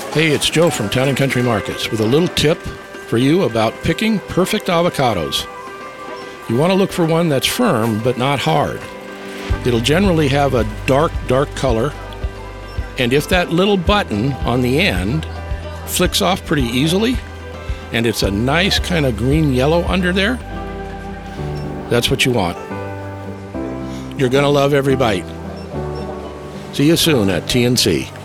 Hey, it's Joe from Town & Country Markets with a little tip for you about picking perfect avocados. You want to look for one that's firm but not hard. It'll generally have a dark color, and if that little button on the end flicks off pretty easily, and it's a nice kind of green-yellow under there, that's what you want. You're going to love every bite. See you soon at TNC.